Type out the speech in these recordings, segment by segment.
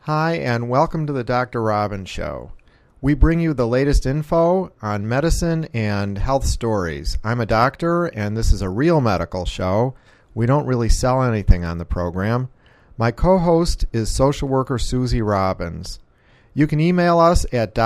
Hi, and welcome to the Dr. Robbins Show. We bring you the latest info on medicine and health stories. I'm a doctor, and this is a real medical show. We don't really sell anything on the program. My co-host is social worker Susie Robbins. You can email us at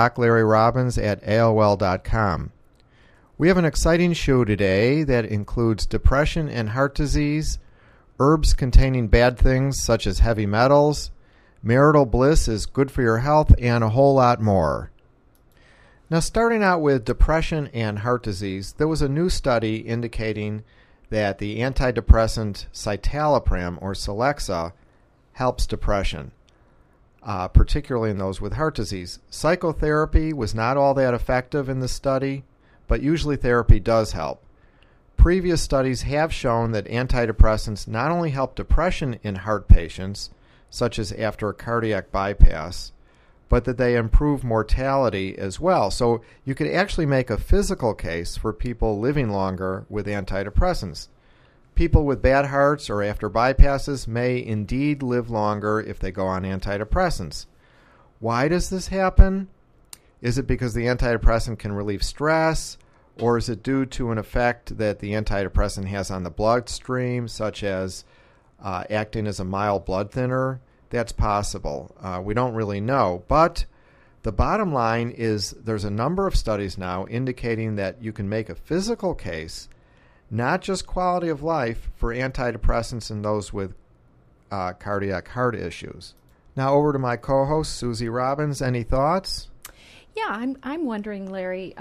doclarryrobbins@aol.com. We have an exciting show today that includes depression and heart disease, herbs containing bad things such as heavy metals, marital bliss is good for your health, and a whole lot more. Now, starting out with depression and heart disease, there was a new study indicating that the antidepressant citalopram, or Celexa, helps depression, particularly in those with heart disease. Psychotherapy was not all that effective in the study, but usually therapy does help. Previous studies have shown that antidepressants not only help depression in heart patients, such as after a cardiac bypass, but that they improve mortality as well. So you could actually make a physical case for people living longer with antidepressants. People with bad hearts or after bypasses may indeed live longer if they go on antidepressants. Why does this happen? Is it because the antidepressant can relieve stress, or is it due to an effect that the antidepressant has on the bloodstream, such as acting as a mild blood thinner? That's possible. We don't really know. But the bottom line is there's a number of studies now indicating that you can make a physical case, not just quality of life, for antidepressants in those with cardiac heart issues. Now over to my co-host, Susie Robbins. Any thoughts? Yeah, I'm wondering, Larry,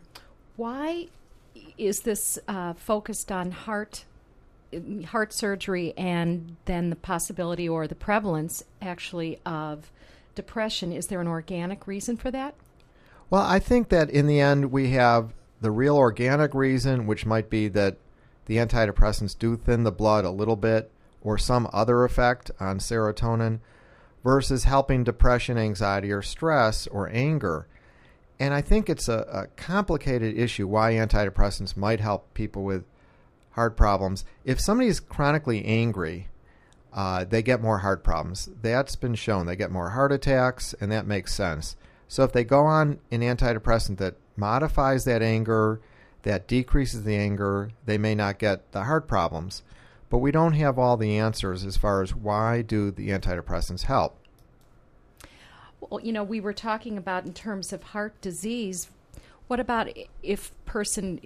why is this focused on heart surgery and then the possibility or the prevalence actually of depression? Is there an organic reason for that? Well, I think that in the end we have the real organic reason, which might be that the antidepressants do thin the blood a little bit or some other effect on serotonin, versus helping depression, anxiety, or stress or anger. And I think it's a complicated issue why antidepressants might help people with heart problems. If somebody's chronically angry, they get more heart problems. That's been shown. They get more heart attacks, and that makes sense. So if they go on an antidepressant that modifies that anger, that decreases the anger, they may not get the heart problems. But we don't have all the answers as far as why do the antidepressants help. Well, we were talking about in terms of heart disease. What about if person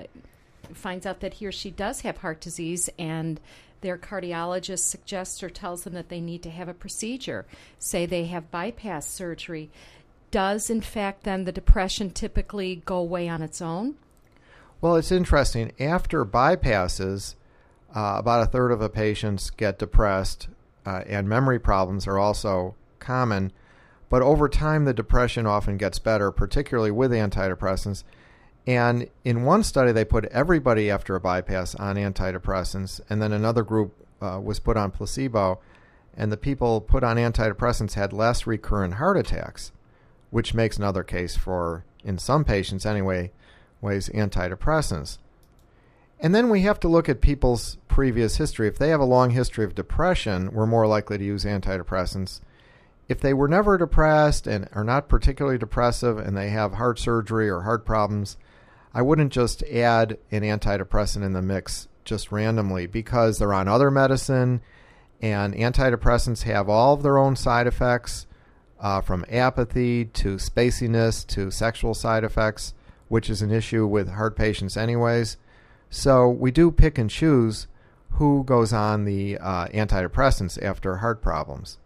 finds out that he or she does have heart disease and their cardiologist suggests or tells them that they need to have a procedure, say they have bypass surgery, does in fact then the depression typically go away on its own? Well, it's interesting. After bypasses, about a third of the patients get depressed, and memory problems are also common. But over time, the depression often gets better, particularly with antidepressants. And in one study, they put everybody after a bypass on antidepressants, and then another group was put on placebo, and the people put on antidepressants had less recurrent heart attacks, which makes another case for, in some patients anyway, antidepressants. And then we have to look at people's previous history. If they have a long history of depression, we're more likely to use antidepressants. If they were never depressed and are not particularly depressive and they have heart surgery or heart problems, I wouldn't just add an antidepressant in the mix just randomly, because they're on other medicine, and antidepressants have all of their own side effects, from apathy to spaciness to sexual side effects, which is an issue with heart patients anyways. So we do pick and choose who goes on the antidepressants after heart problems.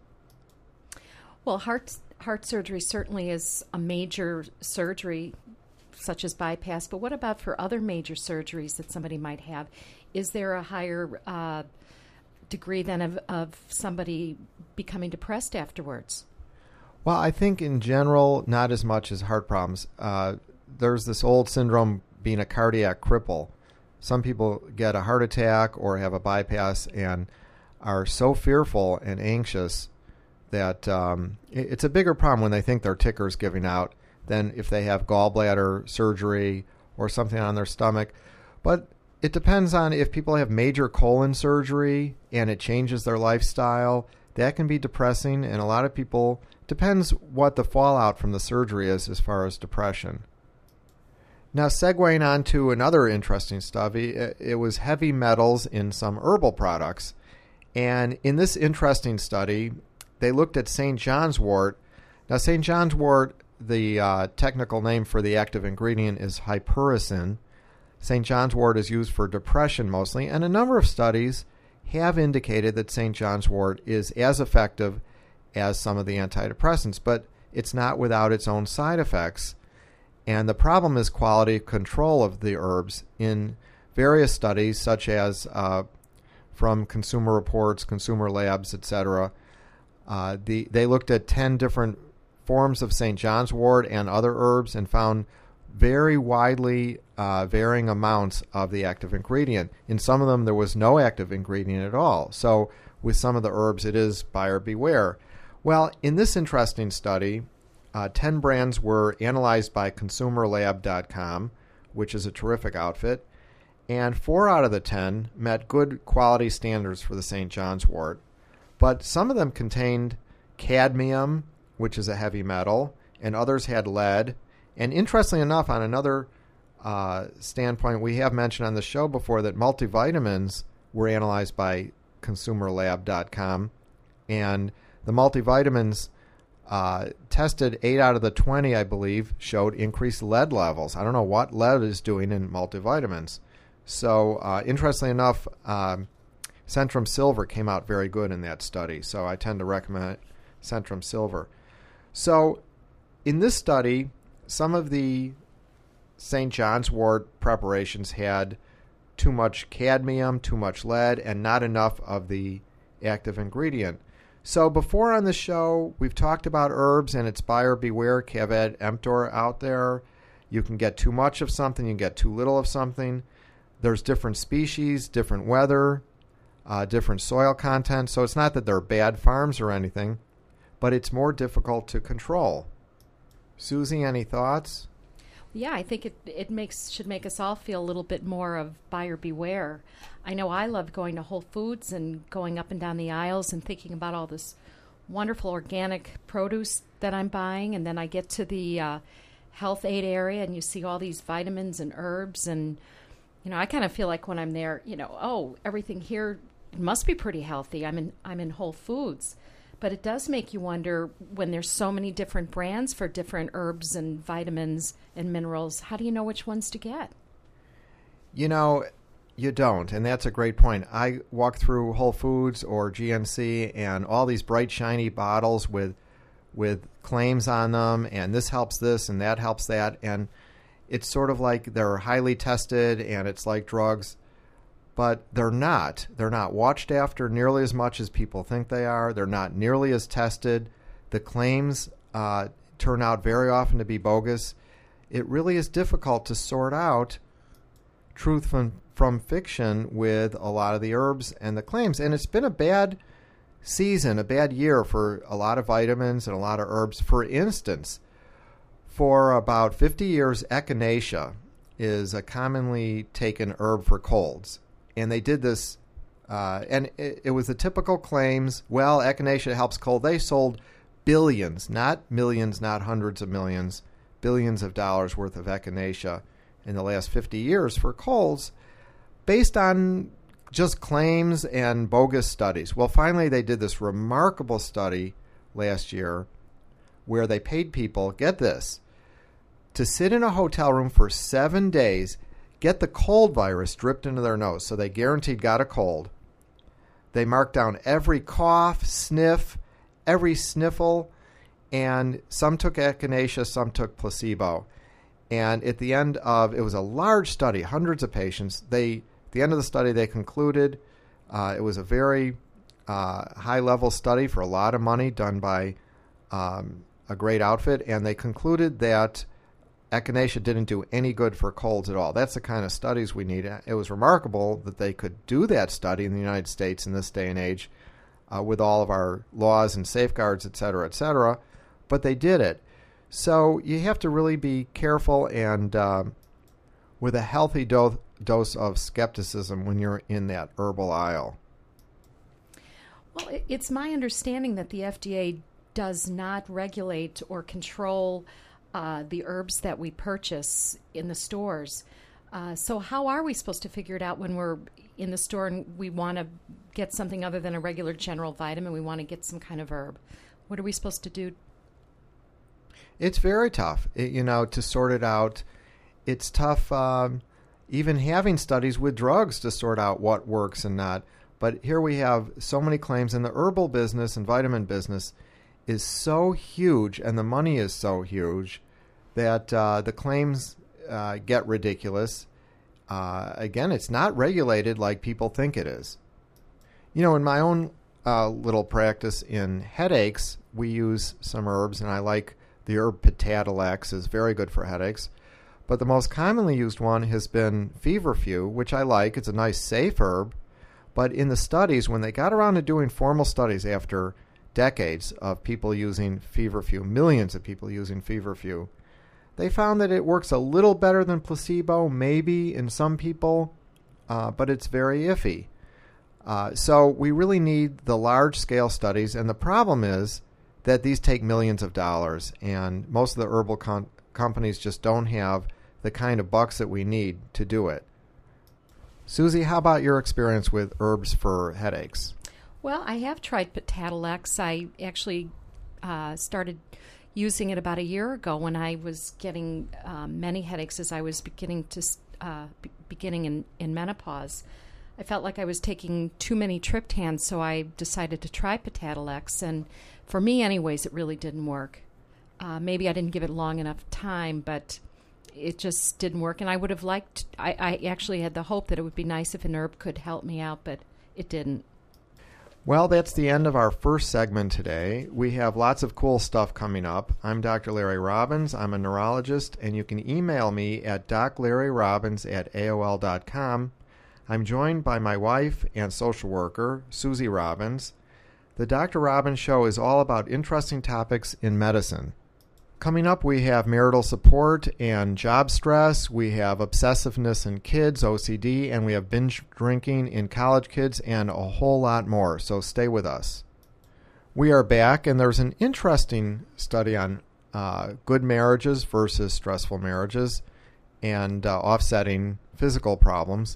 Well, heart surgery certainly is a major surgery, such as bypass, but what about for other major surgeries that somebody might have? Is there a higher degree then of somebody becoming depressed afterwards? Well, I think in general, not as much as heart problems. There's this old syndrome being a cardiac cripple. Some people get a heart attack or have a bypass and are so fearful and anxious that it's a bigger problem when they think their ticker's giving out than if they have gallbladder surgery or something on their stomach. But it depends on if people have major colon surgery and it changes their lifestyle. that can be depressing, and a lot of people, depends what the fallout from the surgery is as far as depression. Now, segueing on to another interesting study, it was heavy metals in some herbal products. And in this interesting study, they looked at St. John's wort. Now, St. John's wort, the technical name for the active ingredient is hypericin. St. John's wort is used for depression mostly, and a number of studies have indicated that St. John's wort is as effective as some of the antidepressants, but it's not without its own side effects. And the problem is quality control of the herbs in various studies, such as from Consumer Reports, Consumer Labs, etc. They looked at 10 different forms of St. John's wort and other herbs and found very widely varying amounts of the active ingredient. In some of them, there was no active ingredient at all. So with some of the herbs, it is buyer beware. Well, in this interesting study, 10 brands were analyzed by ConsumerLab.com, which is a terrific outfit, and 4 out of the 10 met good quality standards for the St. John's wort. But some of them contained cadmium, which is a heavy metal, and others had lead. And interestingly enough, on another standpoint, we have mentioned on the show before that multivitamins were analyzed by ConsumerLab.com, and the multivitamins tested 8 out of the 20, I believe, showed increased lead levels. I don't know what lead is doing in multivitamins. So, interestingly enough, Centrum Silver came out very good in that study. So I tend to recommend Centrum Silver. So in this study, some of the St. John's wort preparations had too much cadmium, too much lead, and not enough of the active ingredient. So before on the show, we've talked about herbs, and it's buyer beware, caveat emptor out there. You can get too much of something, you can get too little of something. There's different species, different weather, different soil content. So it's not that they're bad farms or anything, but it's more difficult to control. Susie, any thoughts? Yeah, I think it should make us all feel a little bit more of buyer beware. I know I love going to Whole Foods and going up and down the aisles and thinking about all this wonderful organic produce that I'm buying, and then I get to the health aid area and you see all these vitamins and herbs, and I kind of feel like when I'm there, oh, everything here must be pretty healthy. I'm in Whole Foods. But it does make you wonder, when there's so many different brands for different herbs and vitamins and minerals, how do you know which ones to get? You don't, and that's a great point. I walk through Whole Foods or GNC and all these bright, shiny bottles with claims on them, and this helps this and that helps that, and it's sort of like they're highly tested and it's like drugs. But they're not. They're not watched after nearly as much as people think they are. They're not nearly as tested. The claims turn out very often to be bogus. It really is difficult to sort out truth from fiction with a lot of the herbs and the claims. And it's been a bad season, a bad year for a lot of vitamins and a lot of herbs. For instance, for about 50 years, echinacea is a commonly taken herb for colds. And they did this, and it was the typical claims, well, echinacea helps cold. They sold billions, not millions, not hundreds of millions, billions of dollars worth of echinacea in the last 50 years for colds based on just claims and bogus studies. Well, finally, they did this remarkable study last year where they paid people, get this, to sit in a hotel room for 7 days, get the cold virus dripped into their nose, so they guaranteed got a cold. They marked down every cough, sniff, every sniffle, and some took echinacea, some took placebo. And at the end of, it was a large study, hundreds of patients. At the end of the study, they concluded it was a very high-level study for a lot of money done by a great outfit, and they concluded that echinacea didn't do any good for colds at all. That's the kind of studies we need. It was remarkable that they could do that study in the United States in this day and age with all of our laws and safeguards, et cetera, but they did it. So you have to really be careful and with a healthy dose of skepticism when you're in that herbal aisle. Well, it's my understanding that the FDA does not regulate or control the herbs that we purchase in the stores. So how are we supposed to figure it out when we're in the store and we want to get something other than a regular general vitamin? We want to get some kind of herb. What are we supposed to do? It's very tough, to sort it out. It's tough even having studies with drugs to sort out what works and not. But here we have so many claims, and the herbal business and vitamin business is so huge, and the money is so huge that the claims get ridiculous. Again, it's not regulated like people think it is. In my own little practice in headaches, we use some herbs, and I like the herb Patatilex is very good for headaches. But the most commonly used one has been feverfew, which I like. It's a nice, safe herb. But in the studies, when they got around to doing formal studies after decades of people using feverfew, millions of people using feverfew, they found that it works a little better than placebo, maybe in some people, but it's very iffy. So we really need the large-scale studies, and the problem is that these take millions of dollars, and most of the herbal companies just don't have the kind of bucks that we need to do it. Susie, how about your experience with herbs for headaches? Well, I have tried Patatilex. I actually started using it about a year ago when I was getting many headaches as I was beginning in menopause. I felt like I was taking too many triptans, so I decided to try Patatilex, and for me anyways, it really didn't work. Maybe I didn't give it long enough time, but it just didn't work, and I would have liked, I actually had the hope that it would be nice if an herb could help me out, but it didn't. Well, that's the end of our first segment today. We have lots of cool stuff coming up. I'm Dr. Larry Robbins. I'm a neurologist, and you can email me at doclarryrobbins@aol.com. I'm joined by my wife and social worker, Susie Robbins. The Dr. Robbins Show is all about interesting topics in medicine. Coming up, we have marital support and job stress. We have obsessiveness in kids, OCD, and we have binge drinking in college kids and a whole lot more. So stay with us. We are back, and there's an interesting study on good marriages versus stressful marriages and offsetting physical problems.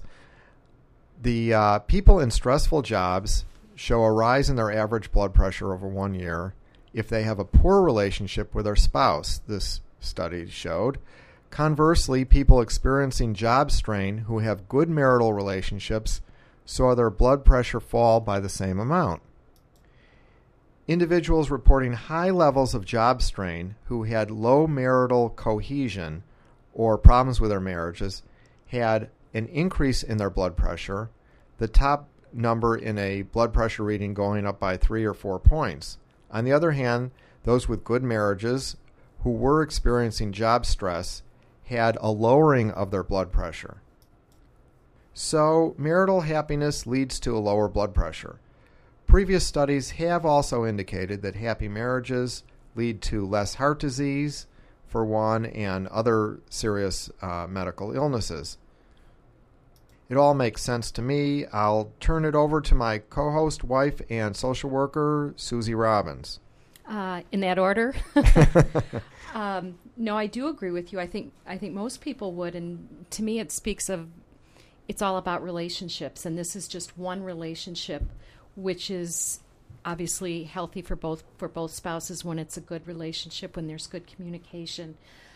The people in stressful jobs show a rise in their average blood pressure over 1 year if they have a poor relationship with their spouse, this study showed. Conversely, people experiencing job strain who have good marital relationships saw their blood pressure fall by the same amount. Individuals reporting high levels of job strain who had low marital cohesion or problems with their marriages had an increase in their blood pressure, the top number in a blood pressure reading going up by 3 or 4 points. On the other hand, those with good marriages who were experiencing job stress had a lowering of their blood pressure. So, marital happiness leads to a lower blood pressure. Previous studies have also indicated that happy marriages lead to less heart disease, for one, and other serious medical illnesses. It all makes sense to me. I'll turn it over to my co-host, wife, and social worker, Susie Robbins. In that order? No, I do agree with you. I think most people would, and to me it speaks of, it's all about relationships, and this is just one relationship, which is obviously healthy for both spouses when it's a good relationship, when there's good communication.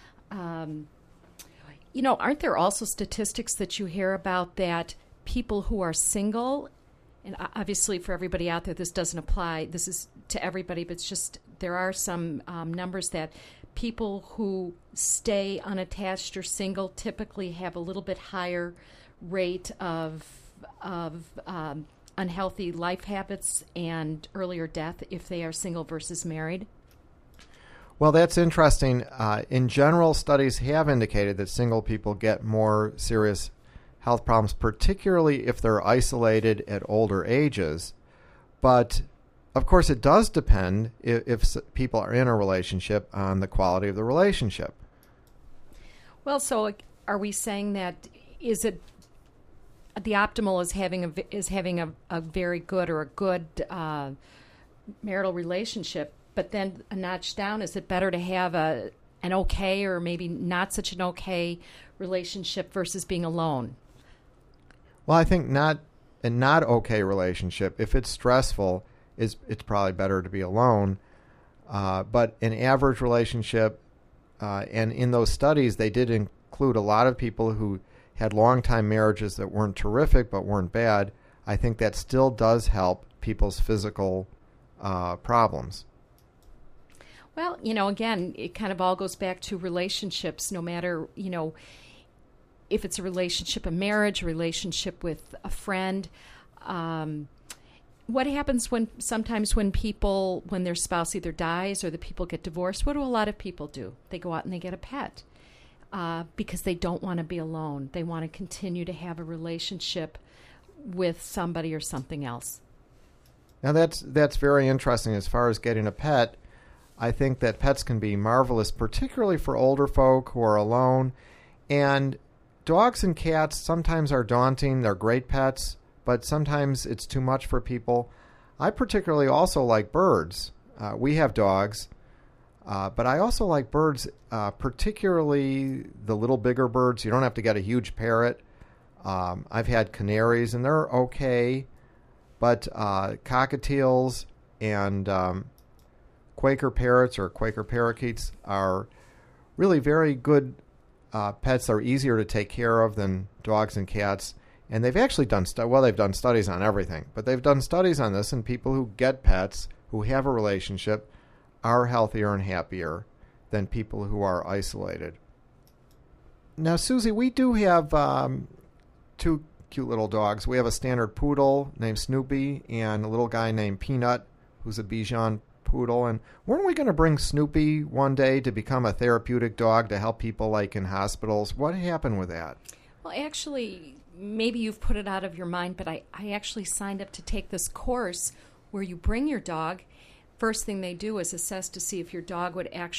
Aren't there also statistics that you hear about that people who are single, and obviously for everybody out there, this doesn't apply, this is to everybody, but it's just there are some numbers that people who stay unattached or single typically have a little bit higher rate of unhealthy life habits and earlier death if they are single versus married? Well, that's interesting. In general, studies have indicated that single people get more serious health problems, particularly if they're isolated at older ages. But, of course, it does depend if people are in a relationship on the quality of the relationship. Well, so are we saying that, is it the optimal is having a very good or a good marital relationship. But then a notch down, is it better to have an okay or maybe not such an okay relationship versus being alone? Well, I think not okay relationship. If it's stressful, it's probably better to be alone. But an average relationship, and in those studies, they did include a lot of people who had long-time marriages that weren't terrific but weren't bad. I think that still does help people's physical problems. Well, again, it kind of all goes back to relationships, no matter, if it's a relationship, a marriage, a relationship with a friend. What happens sometimes when their spouse either dies or the people get divorced? What do a lot of people do? They go out and they get a pet because they don't want to be alone. They want to continue to have a relationship with somebody or something else. Now that's very interesting. As far as getting a pet, I think that pets can be marvelous, particularly for older folk who are alone. And dogs and cats sometimes are daunting. They're great pets, but sometimes it's too much for people. I particularly also like birds. We have dogs, but I also like birds, particularly the little bigger birds. You don't have to get a huge parrot. I've had canaries, and they're okay, but cockatiels and Quaker parrots or Quaker parakeets are really very good pets. Are easier to take care of than dogs and cats. And they've actually done they've done studies on everything, but they've done studies on this, and people who get pets, who have a relationship, are healthier and happier than people who are isolated. Now, Susie, we do have two cute little dogs. We have a standard poodle named Snoopy and a little guy named Peanut, who's a Bichon poodle. And weren't we going to bring Snoopy one day to become a therapeutic dog to help people like in hospitals? What happened with that? Well, actually, maybe you've put it out of your mind, but I actually signed up to take this course where you bring your dog. First thing they do is assess to see if your dog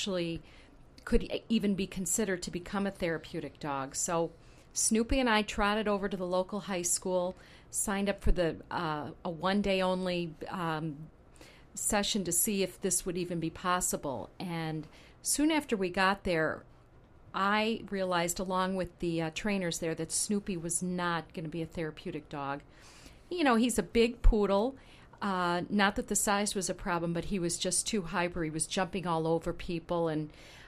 could even be considered to become a therapeutic dog. So Snoopy and I trotted over to the local high school, signed up for a one-day only session to see if this would even be possible. And soon after we got there, I realized, along with the trainers there, that Snoopy was not going to be a therapeutic dog. He's a big poodle. Not that the size was a problem, but he was just too hyper. He was jumping all over people, and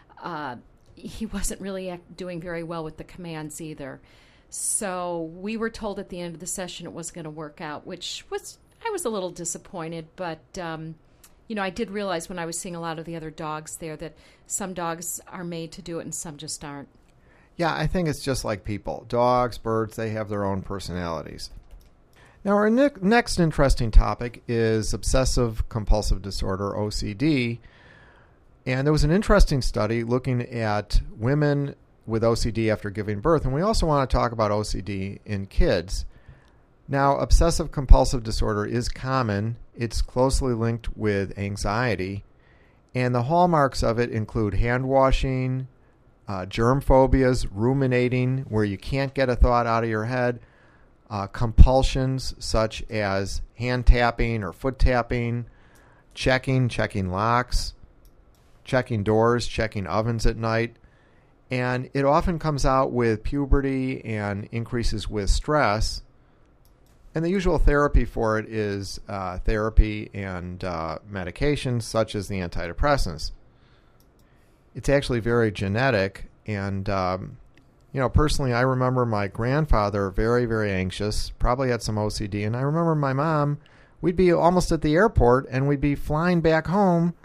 he wasn't really doing very well with the commands either. So we were told at the end of the session it wasn't going to work out, I was a little disappointed, but I did realize when I was seeing a lot of the other dogs there that some dogs are made to do it and some just aren't. Yeah, I think it's just like people. Dogs, birds, they have their own personalities. Now, our next interesting topic is obsessive compulsive disorder, OCD. And there was an interesting study looking at women with OCD after giving birth. And we also want to talk about OCD in kids. Now, obsessive compulsive disorder is common. It's closely linked with anxiety. And the hallmarks of it include hand washing, germ phobias, ruminating, where you can't get a thought out of your head, compulsions such as hand tapping or foot tapping, checking locks, checking doors, checking ovens at night. And it often comes out with puberty and increases with stress. And the usual therapy for it is therapy and medications such as the antidepressants. It's actually very genetic. And, personally, I remember my grandfather very, very anxious, probably had some OCD. And I remember my mom, we'd be almost at the airport and we'd be driving back home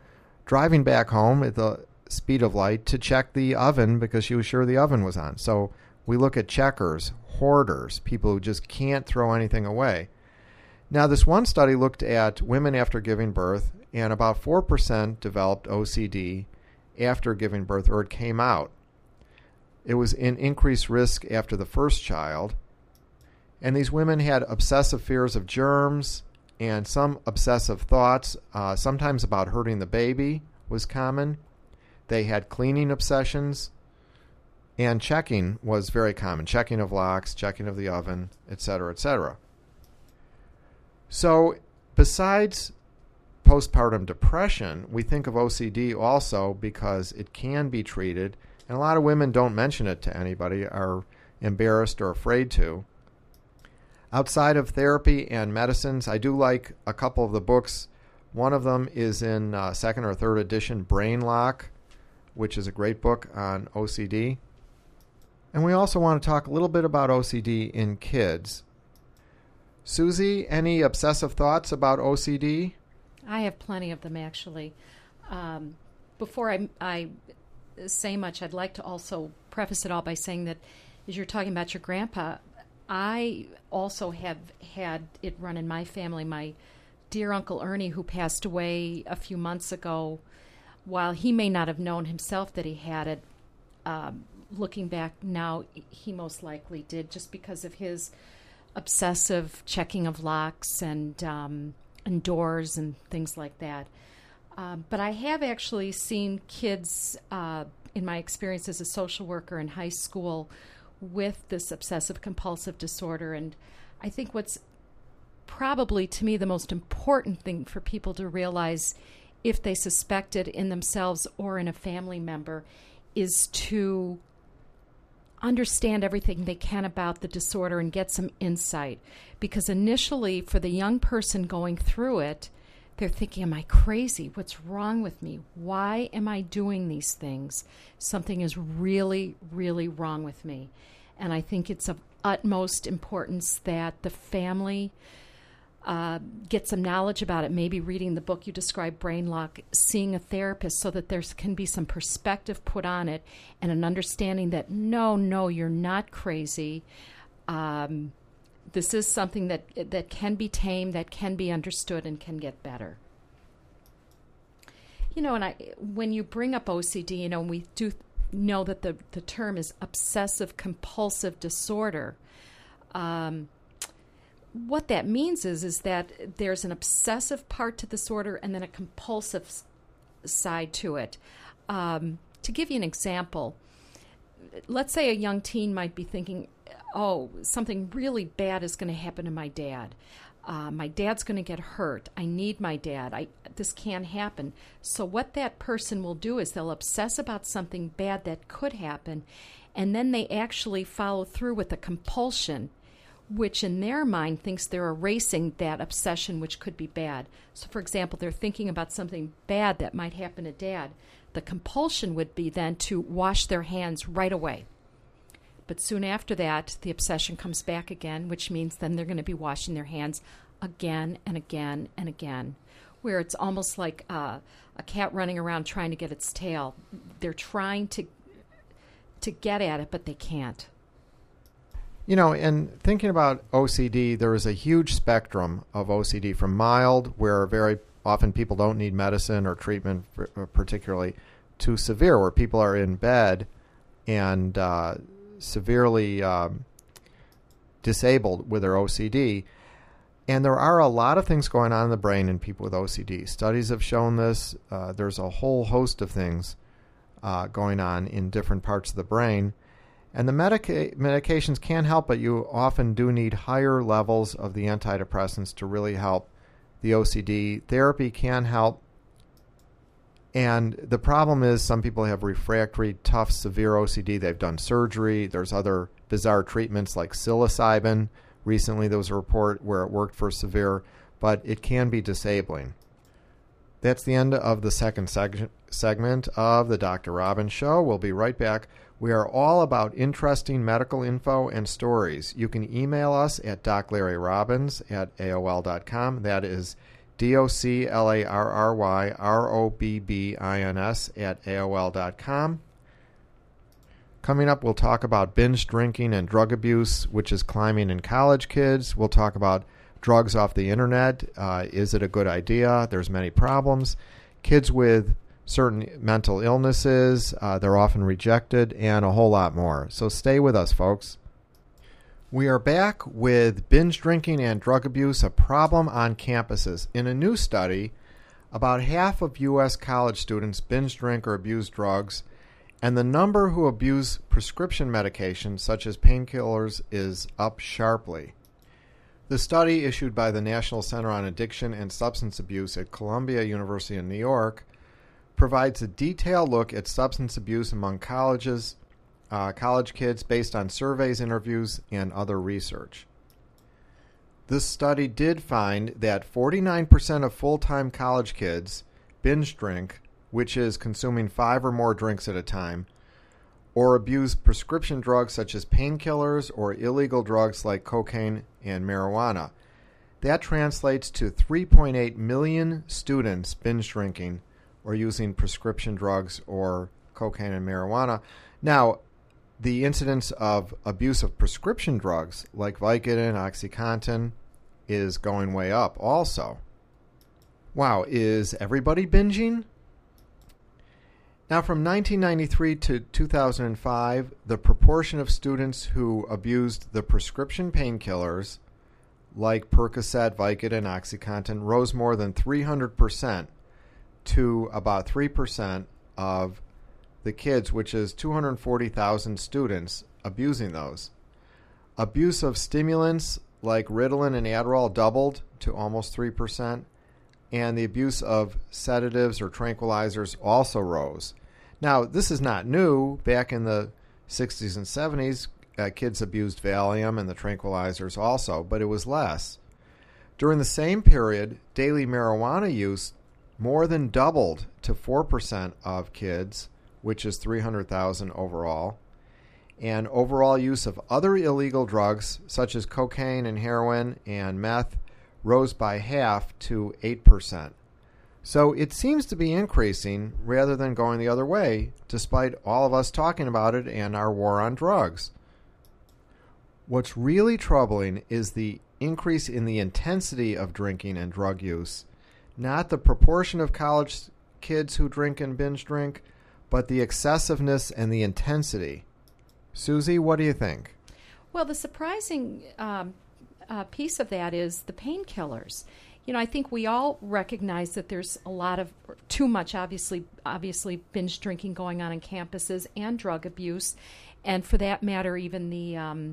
at the speed of light to check the oven because she was sure the oven was on. So we look at checkers, hoarders, people who just can't throw anything away. Now, this one study looked at women after giving birth, and about 4% developed OCD after giving birth, or it came out. It was an increased risk after the first child. And these women had obsessive fears of germs and some obsessive thoughts, sometimes about hurting the baby was common. They had cleaning obsessions. And checking was very common. Checking of locks, checking of the oven, etc., etc. So besides postpartum depression, we think of OCD also because it can be treated, and a lot of women don't mention it to anybody, are embarrassed or afraid to. Outside of therapy and medicines, I do like a couple of the books. One of them is in second or third edition, Brain Lock, which is a great book on OCD. And we also want to talk a little bit about OCD in kids. Susie, any obsessive thoughts about OCD? I have plenty of them, actually. Before I say much, I'd like to also preface it all by saying that as you're talking about your grandpa, I also have had it run in my family. My dear Uncle Ernie, who passed away a few months ago, while he may not have known himself that he had it, looking back now, he most likely did, just because of his obsessive checking of locks and doors and things like that. But I have actually seen kids, in my experience as a social worker in high school, with this obsessive-compulsive disorder. And I think what's probably, to me, the most important thing for people to realize if they suspect it in themselves or in a family member is to understand everything they can about the disorder and get some insight. Because initially, for the young person going through it, they're thinking, am I crazy? What's wrong with me? Why am I doing these things? Something is really, really wrong with me. And I think it's of utmost importance that the family get some knowledge about it, maybe reading the book you described, Brain Lock, seeing a therapist so that there can be some perspective put on it and an understanding that, no, you're not crazy. This is something that can be tamed, that can be understood, and can get better. And when you bring up OCD, we do know that the term is obsessive-compulsive disorder. What that means is that there's an obsessive part to the disorder and then a compulsive side to it. To give you an example, let's say a young teen might be thinking, oh, something really bad is going to happen to my dad. My dad's going to get hurt. I need my dad. This can't happen. So what that person will do is they'll obsess about something bad that could happen, and then they actually follow through with a compulsion, which in their mind thinks they're erasing that obsession, which could be bad. So, for example, they're thinking about something bad that might happen to Dad. The compulsion would be then to wash their hands right away. But soon after that, the obsession comes back again, which means then they're going to be washing their hands again and again and again, where it's almost like a cat running around trying to get its tail. They're trying to get at it, but they can't. And thinking about OCD, there is a huge spectrum of OCD, from mild, where very often people don't need medicine or treatment particularly, to severe, where people are in bed and severely disabled with their OCD. And there are a lot of things going on in the brain in people with OCD. Studies have shown this. There's a whole host of things going on in different parts of the brain. And the medications can help, but you often do need higher levels of the antidepressants to really help the OCD. Therapy can help. And the problem is some people have refractory, tough, severe OCD. They've done surgery. There's other bizarre treatments like psilocybin. Recently there was a report where it worked for severe, but it can be disabling. That's the end of the second segment of the Dr. Robbins Show. We'll be right back. We are all about interesting medical info and stories. You can email us at doclarryrobbins@aol.com. That is doclarryrobbins@aol.com. Coming up, we'll talk about binge drinking and drug abuse, which is climbing in college kids. We'll talk about drugs off the internet. Is it a good idea? There's many problems. Kids with certain mental illnesses, they're often rejected, and a whole lot more. So stay with us, folks. We are back with binge drinking and drug abuse, a problem on campuses. In a new study, about half of U.S. college students binge drink or abuse drugs, and the number who abuse prescription medications such as painkillers is up sharply. The study issued by the National Center on Addiction and Substance Abuse at Columbia University in New York provides a detailed look at substance abuse among college kids based on surveys, interviews, and other research. This study did find that 49% of full-time college kids binge drink, which is consuming 5 or more drinks at a time, or abuse prescription drugs such as painkillers or illegal drugs like cocaine and marijuana. That translates to 3.8 million students binge drinking or using prescription drugs or cocaine and marijuana. Now, the incidence of abuse of prescription drugs like Vicodin, OxyContin is going way up also. Wow, is everybody binging? Now, from 1993 to 2005, the proportion of students who abused the prescription painkillers like Percocet, Vicodin, OxyContin rose more than 300% to about 3% of the kids, which is 240,000 students abusing those. Abuse of stimulants like Ritalin and Adderall doubled to almost 3%, and the abuse of sedatives or tranquilizers also rose. Now, this is not new. Back in the 60s and 70s, kids abused Valium and the tranquilizers also, but it was less. During the same period, daily marijuana use more than doubled to 4% of kids, which is 300,000 overall. And overall use of other illegal drugs, such as cocaine and heroin and meth, rose by half to 8%. So it seems to be increasing rather than going the other way, despite all of us talking about it and our war on drugs. What's really troubling is the increase in the intensity of drinking and drug use, not the proportion of college kids who drink and binge drink, but the excessiveness and the intensity. Susie, what do you think? Well, the surprising piece of that is the painkillers. You know, I think we all recognize that there's a lot of, too much, obviously binge drinking going on campuses and drug abuse, and for that matter, even the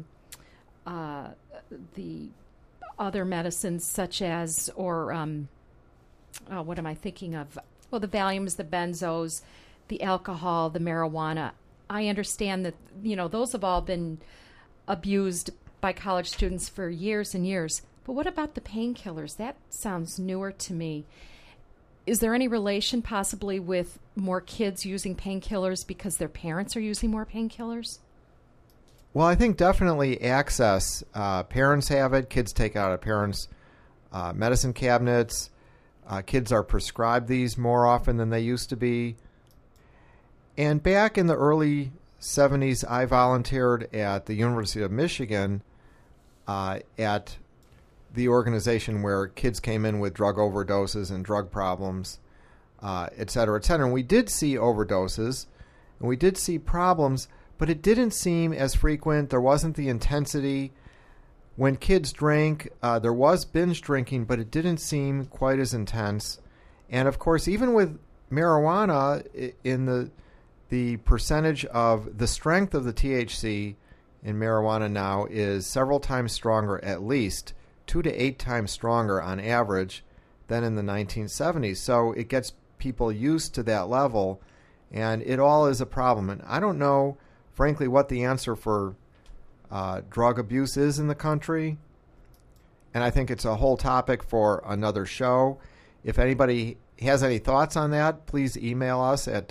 other medicines such as, what am I thinking of? Well, the Valiums, the benzos, the alcohol, the marijuana. I understand that, you know, those have all been abused by college students for years and years. But what about the painkillers? That sounds newer to me. Is there any relation possibly with more kids using painkillers because their parents are using more painkillers? Well, I think definitely access. Parents have it. Kids take it out of parents' medicine cabinets. Kids are prescribed these more often than they used to be. And back in the early 70s, I volunteered at the University of Michigan at the organization where kids came in with drug overdoses and drug problems, et cetera, et cetera. And we did see overdoses, and we did see problems, but it didn't seem as frequent. There wasn't the intensity. When kids drank, there was binge drinking, but it didn't seem quite as intense. And, of course, even with marijuana, in the percentage of the strength of the THC in marijuana now is several times stronger, at least 2 to 8 times stronger on average than in the 1970s. So it gets people used to that level, and it all is a problem. And I don't know, frankly, what the answer for drug abuse is in the country. And I think it's a whole topic for another show. If anybody has any thoughts on that, please email us at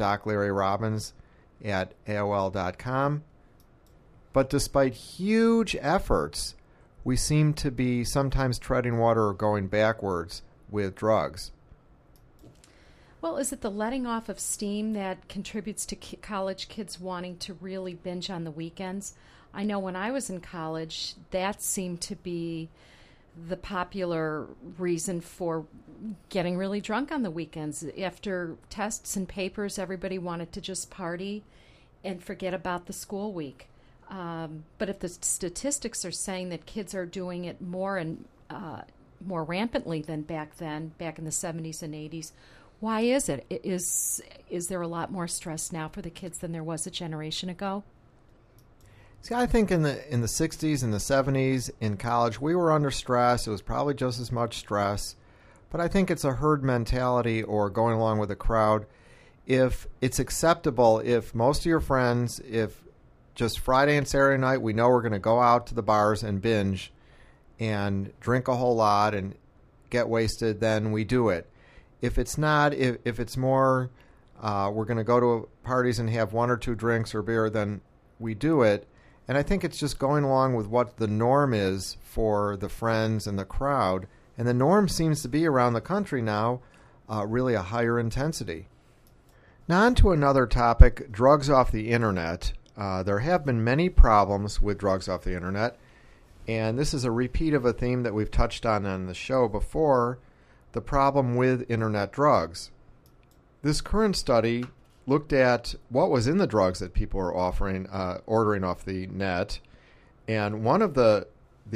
doclarryrobbins@aol.com. But despite huge efforts, we seem to be sometimes treading water or going backwards with drugs. Well, is it the letting off of steam that contributes to college kids wanting to really binge on the weekends? I know when I was in college, that seemed to be the popular reason for getting really drunk on the weekends. After tests and papers, everybody wanted to just party and forget about the school week. But if the statistics are saying that kids are doing it more and more rampantly than back then, back in the 70s and 80s, Why is it? Is there a lot more stress now for the kids than there was a generation ago? See, I think in the 60s and the 70s in college, we were under stress. It was probably just as much stress. But I think it's a herd mentality or going along with the crowd. If it's acceptable, if most of your friends, if just Friday and Saturday night, we know we're going to go out to the bars and binge and drink a whole lot and get wasted, then we do it. If it's not, if it's more, we're going to go to parties and have one or two drinks or beer, then we do it. And I think it's just going along with what the norm is for the friends and the crowd. And the norm seems to be around the country now really a higher intensity. Now on to another topic, drugs off the internet. There have been many problems with drugs off the internet. And this is a repeat of a theme that we've touched on the show before, the problem with internet drugs. This current study looked at what was in the drugs that people were ordering off the net, and one of the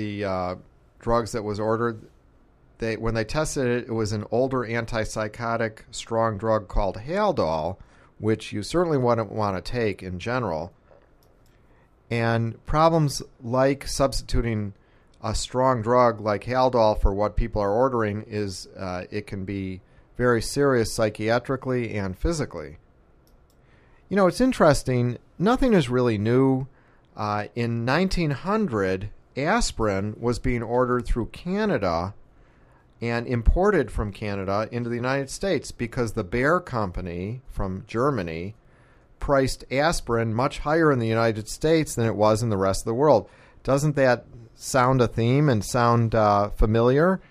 drugs that was ordered, when they tested it, it was an older antipsychotic strong drug called Haldol, which you certainly wouldn't want to take in general. And problems like substituting a strong drug like Haldol for what people are ordering is it can be very serious psychiatrically and physically. You know, it's interesting. Nothing is really new. In 1900, aspirin was being ordered through Canada and imported from Canada into the United States because the Bayer Company from Germany priced aspirin much higher in the United States than it was in the rest of the world. Doesn't that sound a theme and sound familiar?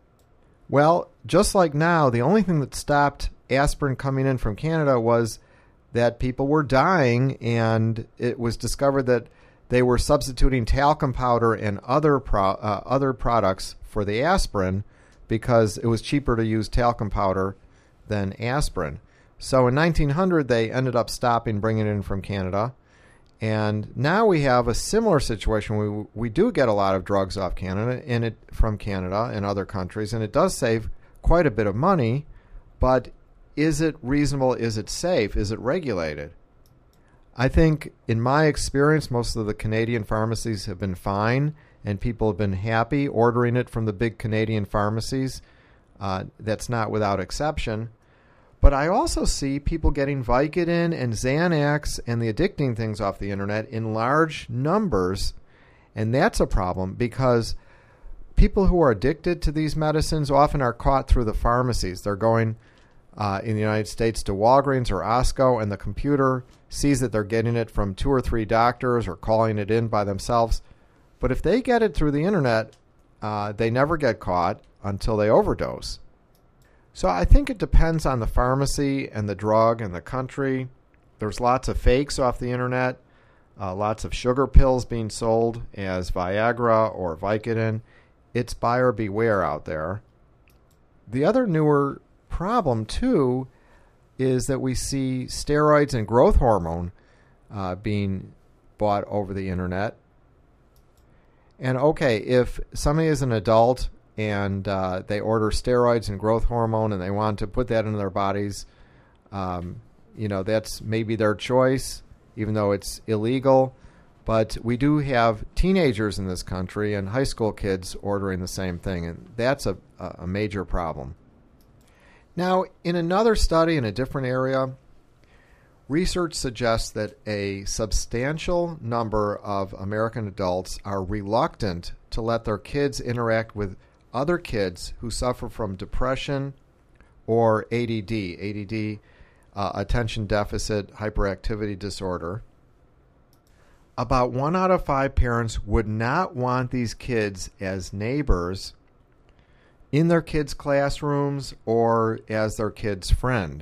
Well, just like now, the only thing that stopped aspirin coming in from Canada was that people were dying, and it was discovered that they were substituting talcum powder and other products for the aspirin because it was cheaper to use talcum powder than aspirin. So in 1900, they ended up stopping bringing it in from Canada. And now we have a similar situation. We do get a lot of drugs off Canada from Canada and other countries, and it does save quite a bit of money, but is it reasonable? Is it safe? Is it regulated? I think, in my experience, most of the Canadian pharmacies have been fine, and people have been happy ordering it from the big Canadian pharmacies. That's not without exception. But I also see people getting Vicodin and Xanax and the addicting things off the internet in large numbers, and that's a problem because people who are addicted to these medicines often are caught through the pharmacies. They're going in the United States to Walgreens or Osco, and the computer sees that they're getting it from 2 or 3 doctors or calling it in by themselves. But if they get it through the internet, they never get caught until they overdose. So I think it depends on the pharmacy and the drug and the country. There's lots of fakes off the internet, lots of sugar pills being sold as Viagra or Vicodin. It's buyer beware out there. The other newer problem, too, is that we see steroids and growth hormone being bought over the internet. And okay, if somebody is an adult and they order steroids and growth hormone and they want to put that into their bodies, that's maybe their choice, even though it's illegal. But we do have teenagers in this country and high school kids ordering the same thing, and that's a major problem. Now, in another study in a different area, research suggests that a substantial number of American adults are reluctant to let their kids interact with other kids who suffer from depression or ADD, attention deficit hyperactivity disorder. About 1 out of 5 parents would not want these kids as neighbors in their kids' classrooms or as their kid's friend.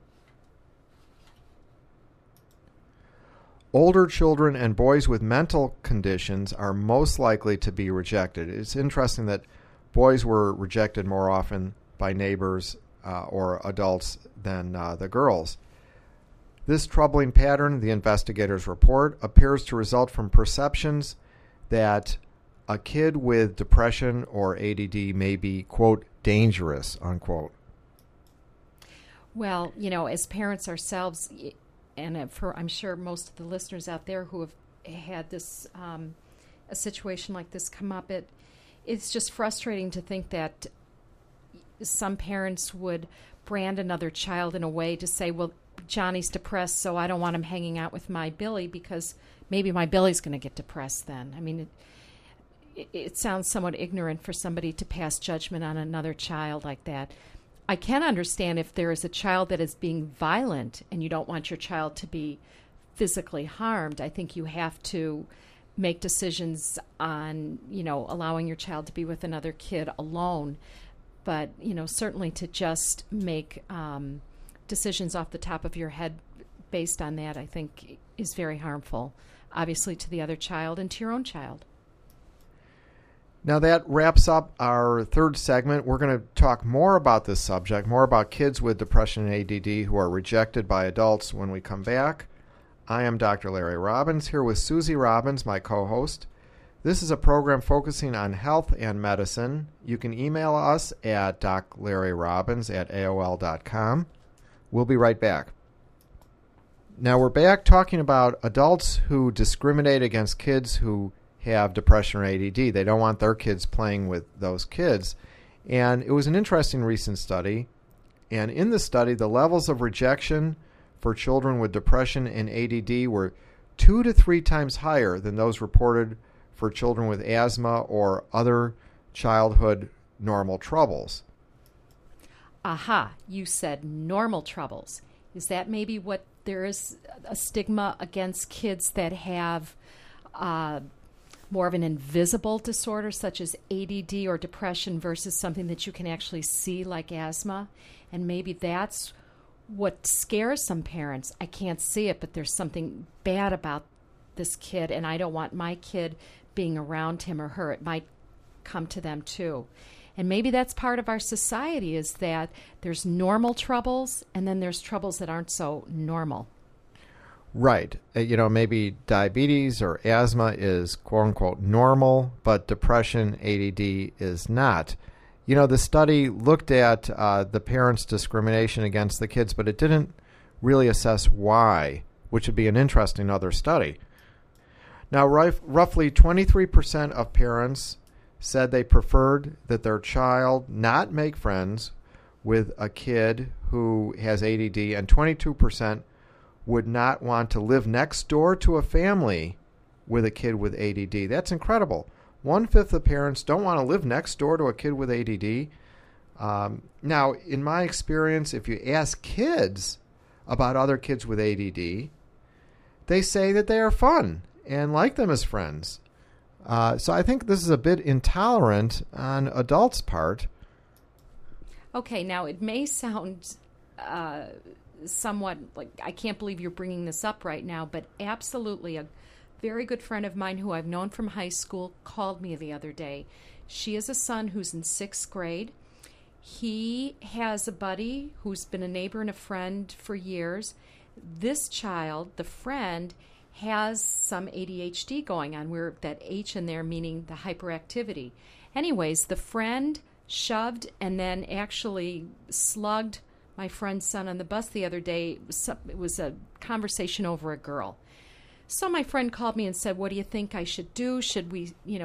Older children and boys with mental conditions are most likely to be rejected. It's interesting that boys were rejected more often by neighbors or adults than the girls. This troubling pattern, the investigators report, appears to result from perceptions that a kid with depression or ADD may be, quote, dangerous, unquote. Well, as parents ourselves, and for I'm sure most of the listeners out there who have had this a situation like this come up, it's just frustrating to think that some parents would brand another child in a way to say, well, Johnny's depressed, so I don't want him hanging out with my Billy because maybe my Billy's going to get depressed then. I mean, it sounds somewhat ignorant for somebody to pass judgment on another child like that. I can understand if there is a child that is being violent and you don't want your child to be physically harmed. I think you have to make decisions on, allowing your child to be with another kid alone. But, certainly to just make decisions off the top of your head based on that, I think is very harmful, obviously, to the other child and to your own child. Now that wraps up our third segment. We're going to talk more about this subject, more about kids with depression and ADD who are rejected by adults when we come back. I am Dr. Larry Robbins, here with Susie Robbins, my co-host. This is a program focusing on health and medicine. You can email us at doclarryrobbins@aol.com. We'll be right back. Now we're back talking about adults who discriminate against kids who have depression or ADD. They don't want their kids playing with those kids. And it was an interesting recent study. And in the study, the levels of rejection for children with depression and ADD were 2 to 3 times higher than those reported for children with asthma or other childhood normal troubles. Aha, you said normal troubles. Is that maybe what there is a stigma against kids that have more of an invisible disorder such as ADD or depression versus something that you can actually see like asthma? And maybe that's what scares some parents. I can't see it, but there's something bad about this kid, and I don't want my kid being around him or her. It might come to them too. And maybe that's part of our society, is that there's normal troubles and then there's troubles that aren't so normal. Right. Maybe diabetes or asthma is quote-unquote normal, but depression, ADD is not. The study looked at the parents' discrimination against the kids, but it didn't really assess why, which would be an interesting other study. Now, roughly 23% of parents said they preferred that their child not make friends with a kid who has ADD, and 22% would not want to live next door to a family with a kid with ADD. That's incredible. 1/5 of parents don't want to live next door to a kid with ADD. Now, in my experience, if you ask kids about other kids with ADD, they say that they are fun and like them as friends. So I think this is a bit intolerant on adults' part. Okay, now it may sound somewhat like, I can't believe you're bringing this up right now, but absolutely a very good friend of mine who I've known from high school called me the other day. She has a son who's in 6th grade. He has a buddy who's been a neighbor and a friend for years. This child, the friend, has some ADHD going on, where that H in there meaning the hyperactivity. Anyways, the friend shoved and then actually slugged my friend's son on the bus the other day. It was a conversation over a girl. So my friend called me and said, what do you think I should do? Should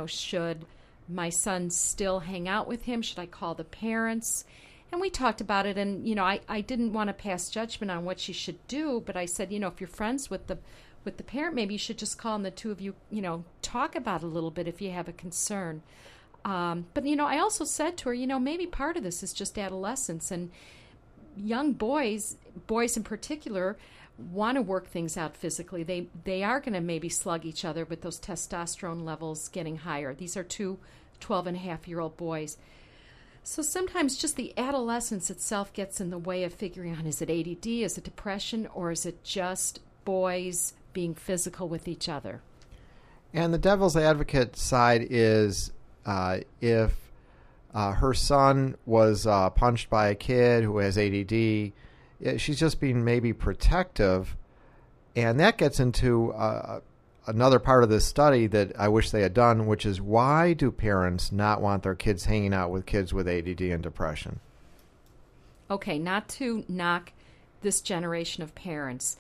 my son still hang out with him? Should I call the parents? And we talked about it, and, I didn't want to pass judgment on what she should do, but I said, if you're friends with the parent, maybe you should just call and the two of you, talk about it a little bit if you have a concern. But, I also said to her, maybe part of this is just adolescence, and young boys in particular, want to work things out physically. They are going to maybe slug each other with those testosterone levels getting higher. These are 2 12-and-a-half-year-old boys. So sometimes just the adolescence itself gets in the way of figuring out, is it ADD, is it depression, or is it just boys being physical with each other? And the devil's advocate side is if her son was punched by a kid who has ADD, she's just being maybe protective. And that gets into another part of this study that I wish they had done, which is, why do parents not want their kids hanging out with kids with ADD and depression? Okay, not to knock this generation of parents.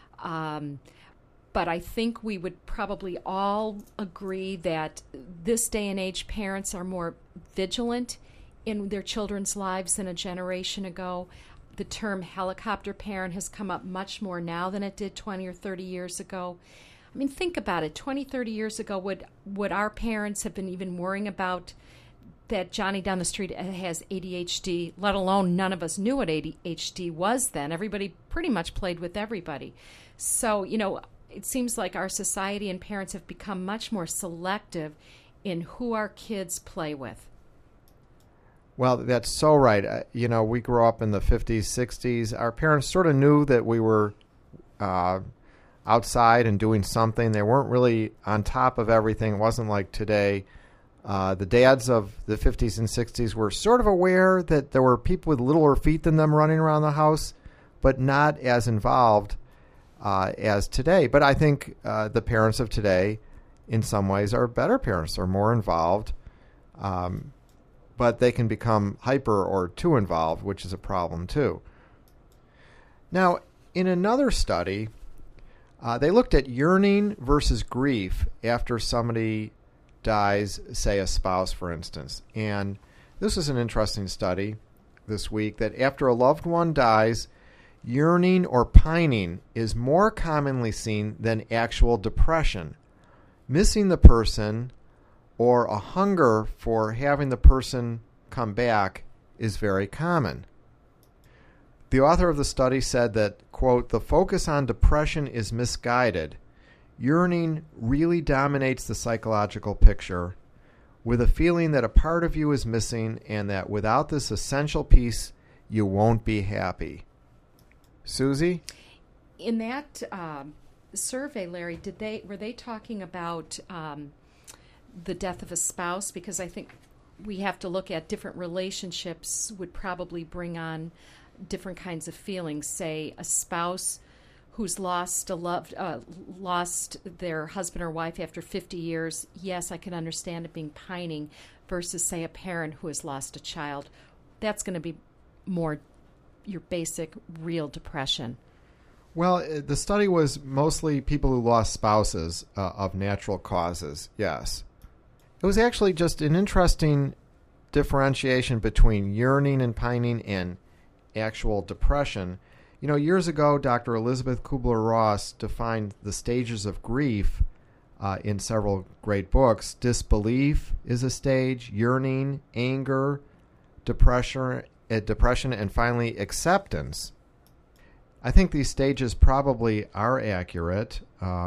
But I think we would probably all agree that this day and age parents are more vigilant in their children's lives than a generation ago. The term helicopter parent has come up much more now than it did 20 or 30 years ago. I mean, think about it. 20, 30 years ago, would our parents have been even worrying about that Johnny down the street has ADHD, let alone none of us knew what ADHD was then. Everybody pretty much played with everybody. So, it seems like our society and parents have become much more selective in who our kids play with. Well, that's so right. We grew up in the 50s, 60s. Our parents sort of knew that we were outside and doing something. They weren't really on top of everything. It wasn't like today. The dads of the 50s and 60s were sort of aware that there were people with littler feet than them running around the house, but not as involved as today. But I think the parents of today, in some ways, are better parents. They're more involved. But they can become hyper or too involved, which is a problem too. Now, in another study, they looked at yearning versus grief after somebody dies, say a spouse, for instance. And this was an interesting study this week, that after a loved one dies, yearning or pining is more commonly seen than actual depression. Missing the person or a hunger for having the person come back is very common. The author of the study said that, quote, "The focus on depression is misguided. Yearning really dominates the psychological picture, with a feeling that a part of you is missing and that without this essential piece, you won't be happy." Susie? In that survey, Larry, were they talking about the death of a spouse? Because I think we have to look at different relationships would probably bring on different kinds of feelings. Say a spouse who's lost their husband or wife after 50 years. Yes, I can understand it being pining, versus say a parent who has lost a child. That's going to be more your basic real depression. Well, the study was mostly people who lost spouses of natural causes, yes. It was actually just an interesting differentiation between yearning and pining and actual depression. Years ago, Dr. Elizabeth Kubler-Ross defined the stages of grief in several great books. Disbelief is a stage, yearning, anger, depression, and finally acceptance. I think these stages probably are accurate,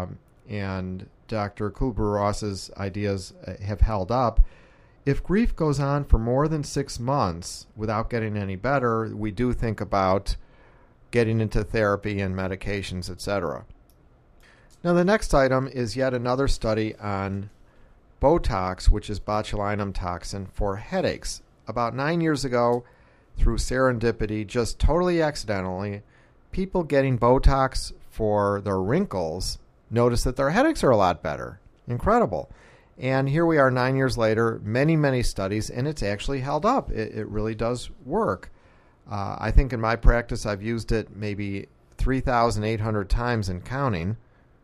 and Dr. Kubler-Ross's ideas have held up. If grief goes on for more than 6 months without getting any better, we do think about getting into therapy and medications, etc. Now, the next item is yet another study on Botox, which is botulinum toxin for headaches. About 9 years ago, through serendipity, just totally accidentally, people getting Botox for their wrinkles notice that their headaches are a lot better. Incredible. And here we are 9 years later, many, many studies, and it's actually held up. It really does work. I think in my practice I've used it maybe 3,800 times and counting.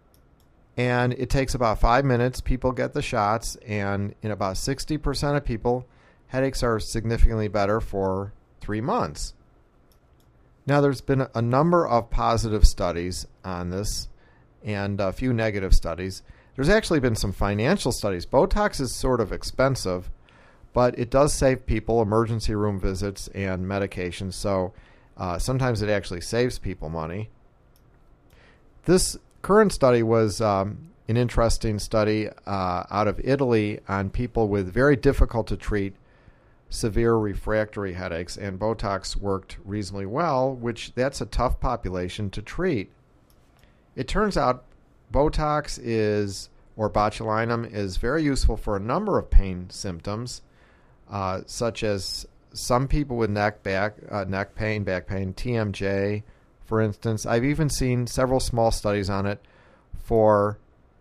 And it takes about 5 minutes. People get the shots, and in about 60% of people, headaches are significantly better for 3 months. Now, there's been a number of positive studies on this and a few negative studies. There's actually been some financial studies. Botox is sort of expensive, but it does save people emergency room visits and medications, so sometimes it actually saves people money. This current study was an interesting study out of Italy on people with very difficult to treat severe refractory headaches, and Botox worked reasonably well, which that's a tough population to treat. It turns out Botox or botulinum is very useful for a number of pain symptoms, such as some people with neck pain, back pain, TMJ, for instance. I've even seen several small studies on it for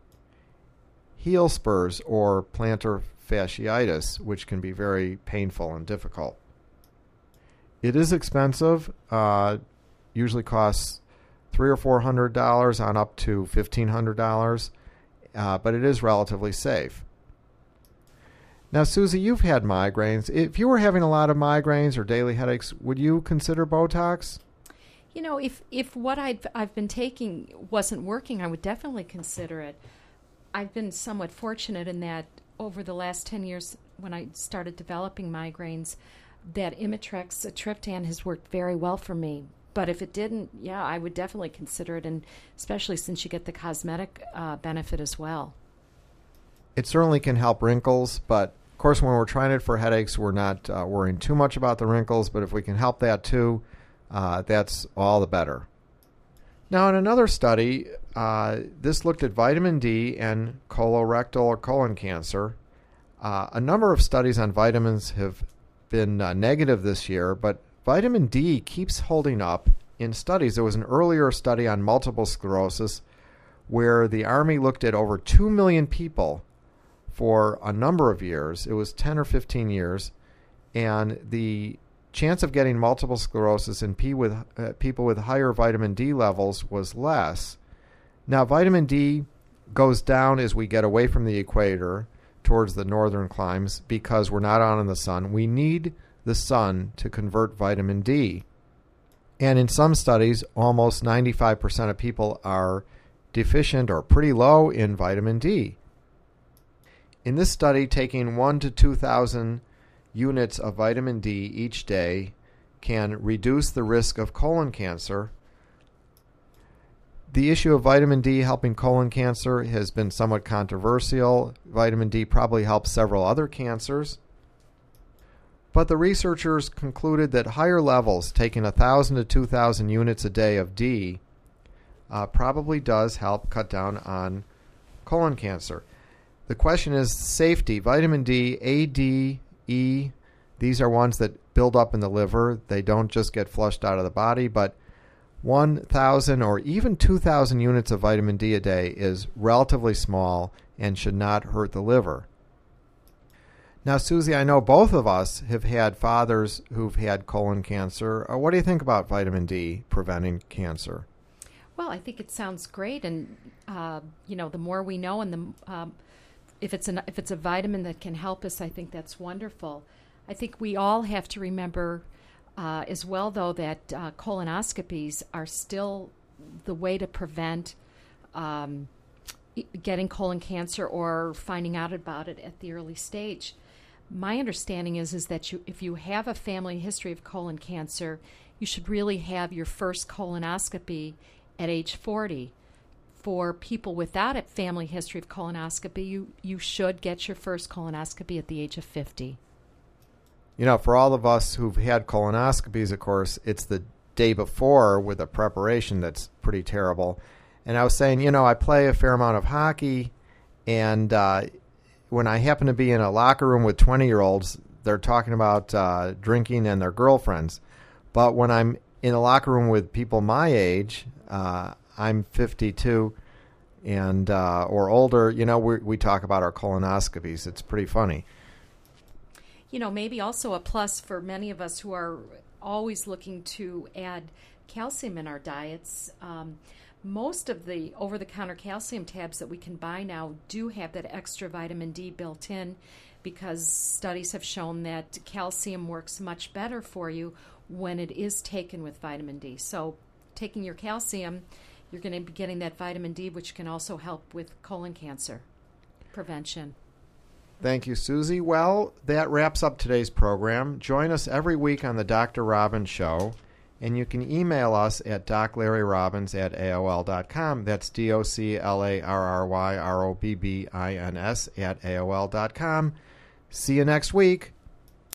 heel spurs or plantar fasciitis, which can be very painful and difficult. It is expensive. usually costs $300 or $400 on up to $1,500, but it is relatively safe. Now, Susie, you've had migraines. If you were having a lot of migraines or daily headaches, would you consider Botox? You know, if what I've been taking wasn't working, I would definitely consider it. I've been somewhat fortunate in that over the last 10 years when I started developing migraines, that Imitrex, a triptan, has worked very well for me. But if it didn't, yeah, I would definitely consider it, and especially since you get the cosmetic benefit as well. It certainly can help wrinkles, but of course when we're trying it for headaches, we're not worrying too much about the wrinkles, but if we can help that too, that's all the better. Now, in another study, this looked at vitamin D and colorectal or colon cancer. A number of studies on vitamins have been negative this year, but vitamin D keeps holding up in studies. There was an earlier study on multiple sclerosis where the Army looked at over 2 million people for a number of years. It was 10 or 15 years, and the chance of getting multiple sclerosis in people with higher vitamin D levels was less. Now, vitamin D goes down as we get away from the equator towards the northern climes because we're not out in the sun. We need the sun to convert vitamin D. And in some studies, almost 95% of people are deficient or pretty low in vitamin D. In this study, taking 1,000 to 2,000 units of vitamin D each day can reduce the risk of colon cancer. The issue of vitamin D helping colon cancer has been somewhat controversial. Vitamin D probably helps several other cancers. But the researchers concluded that higher levels, taking 1,000 to 2,000 units a day of D, probably does help cut down on colon cancer. The question is safety. Vitamin D, A, D, E, these are ones that build up in the liver. They don't just get flushed out of the body, but 1,000 or even 2,000 units of vitamin D a day is relatively small and should not hurt the liver. Now, Susie, I know both of us have had fathers who've had colon cancer. What do you think about vitamin D preventing cancer? Well, I think it sounds great, and the more we know, and if it's a vitamin that can help us, I think that's wonderful. I think we all have to remember as well, though, that colonoscopies are still the way to prevent getting colon cancer or finding out about it at the early stage. My understanding is that if you have a family history of colon cancer, you should really have your first colonoscopy at age 40. For people without a family history of colonoscopy, you should get your first colonoscopy at the age of 50. You know, for all of us who've had colonoscopies, of course, it's the day before with a preparation that's pretty terrible. And I was saying, I play a fair amount of hockey, and when I happen to be in a locker room with 20-year-olds, they're talking about drinking and their girlfriends. But when I'm in a locker room with people my age, I'm 52 and or older, we talk about our colonoscopies. It's pretty funny. Maybe also a plus for many of us who are always looking to add calcium in our diets. Most of the over-the-counter calcium tabs that we can buy now do have that extra vitamin D built in, because studies have shown that calcium works much better for you when it is taken with vitamin D. So taking your calcium, you're going to be getting that vitamin D, which can also help with colon cancer prevention. Thank you, Susie. Well, that wraps up today's program. Join us every week on the Dr. Robbins Show, and you can email us at doclarryrobbins@aol.com. That's doclarryrobbins@aol.com. See you next week.